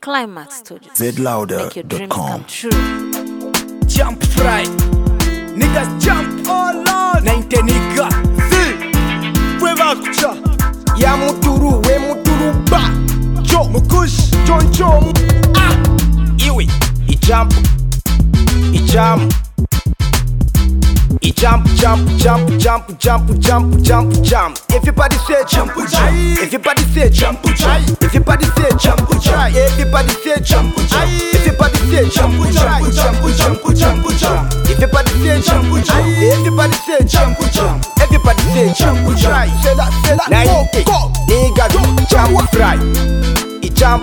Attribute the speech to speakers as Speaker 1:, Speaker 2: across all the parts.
Speaker 1: Climax Studio.
Speaker 2: zlouder.com.
Speaker 1: Make your dreams come true.
Speaker 3: Jump fry, niggas jump all on. 90 nigga, see, prueba kucha. Ya muturu, we muturu ba. Jo, mukush, choncho. Ah, iwi, I jump. I jump, jump. Everybody say jump, everybody say jump, everybody say jump, everybody say jump, everybody say jump, everybody say jump, everybody say jump, everybody say jump, now you go, nigga, jump fry, I jump.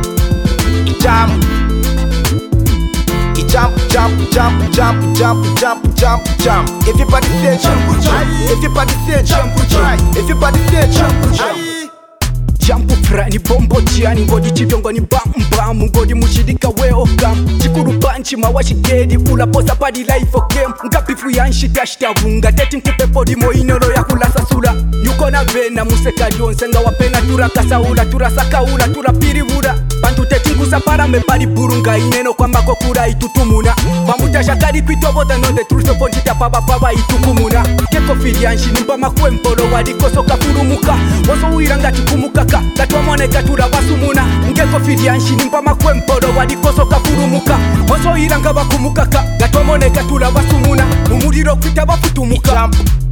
Speaker 3: Jump. Everybody say jump, everybody say jump, everybody say jump. Jump fry ni bombo jiani ngodi chibiongo ni bam ngodi mushidika we okam chikuru banchi mawashigedi ula posa padi life game ngapifu yanshi tashta bunga teti nkupe podi mo inoro ya kulasa sula nyuko na vena museka jonse nga wapena tura kasaula tura sakaula tura piribura bantu teti nkusa para me pari burunga ineno kwa mbako kura itutumuna bamuta shakari pitobota no the truth of ponjita papa itukumuna keko filianshi nimba makwempolo wadikoso kafurumuka waso uiranga chikumuka gatwamone gatura basumuna ngeko filianshi nimba makwempolo wadikoso kafurumuka waso iranga bakumukaka gatwamone gatura basumuna umuriro kwita bafutumuka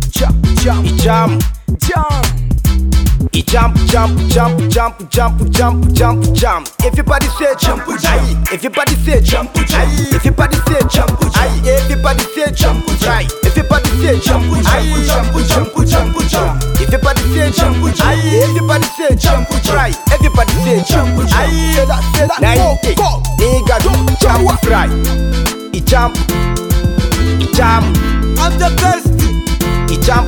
Speaker 3: Jump. Everybody say jump, everybody say jump, everybody say jump, everybody say jump, everybody say jump, everybody say jump, everybody say jump, everybody say jump. Now you go, nigga, jump fry, jump. I'm the best. Jump.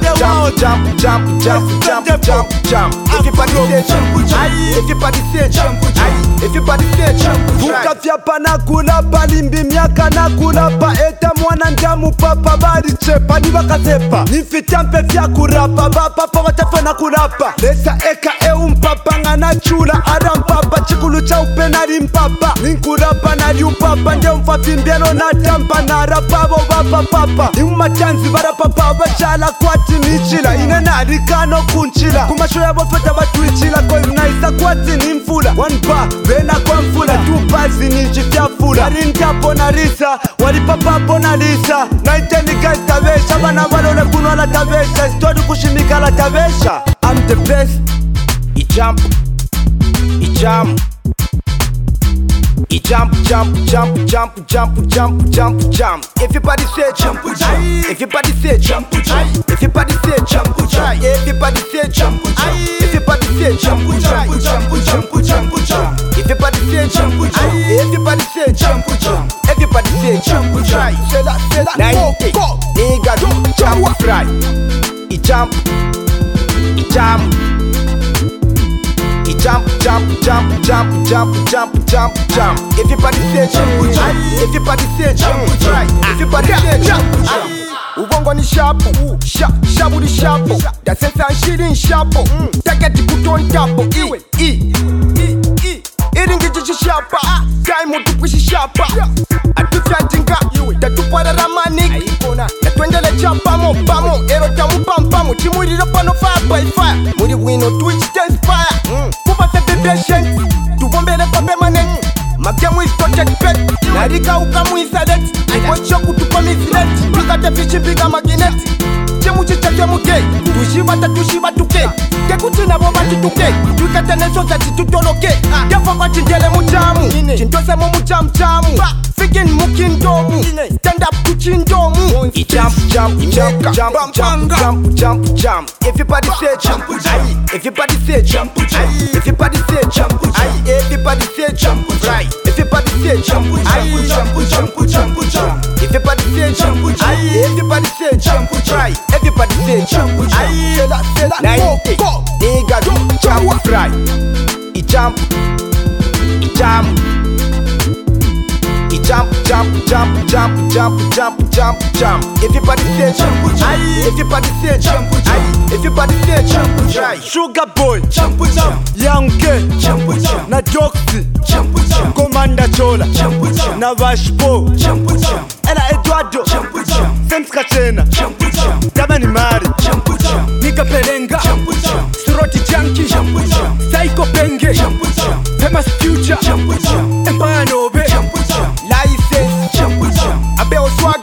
Speaker 3: Everybody say jump, everybody say jump, everybody say jump.
Speaker 4: Vukafya pana kula balimbi miaka na kula pa eta mwana ndamu papa bari chepa ni bakatepa nifitampe vya kurapa bapa watafe na kurapa lesa eka mpapa ngana chula ara mpapa chikulu cha upenari mpapa ninkurapa na liupapa nde mfafimbiano na tampa na rapabo papa ni umachanzi barapapa bachala kwati nichila inena rikano kunchila kumasho yabo feta batwichila kwa mnaisa kwati ni mfula one bar bena kwa mfula two bars ninchi fyafula warintapo na risa walipapapo na lisa 90 guys tabesha bana balole kuno la tabesha story kushimika la tabesha I'm the best.
Speaker 3: I jump. Everybody say jump, everybody say jump, everybody say jump, everybody say jump, everybody say jump, everybody say jump, everybody say jump, everybody say jump. Now you go, nigga, jump fry, jump. Everybody say jump, everybody say jump, everybody say jump. Ubongo ni shapo, shabu ni shapo. Da sensa nshiri shapo, takati kuton tapo. Iringi jishapa, time utukushi shapa. Atufya jinga, tatupara ramani. Na twendele chapamo, ero tamu pampamo. Chimuriro pano fire by fire. Muri wino twitch tense fire. Kupa sete patient, tubombele pa permanent. Magemu is project pet, narika ukamu insadet. Ikoncho kutupa mislet, tukate fichi biga magnet. Chemuchi chake muke, tushiba tuke. Kekutina bomba tutuke, tukate neso zati tutoloke. Yafoko chinjele mujamu, chintose mu mujamjamu. Fikin mukindomu, stand up to chindomu. Jump. Everybody say jump, everybody say jump, everybody say jump, everybody say jump, everybody say jump, everybody say jump, everybody say jump, everybody say jump. Now you go, nigga, jump fry, jump. Everybody say jump, everybody say jump, everybody say jump.
Speaker 4: Sugar boy,
Speaker 3: Jump,
Speaker 4: Young K,
Speaker 3: jump,
Speaker 4: na Doxy,
Speaker 3: jump.
Speaker 4: Dola na Bashpo Ela Eduardo Sense Kachena Kama ni Mari
Speaker 3: Nika Perenga Suroti Junkie Psycho Penge Famous Future Empire Nobe
Speaker 4: License Abe Oswald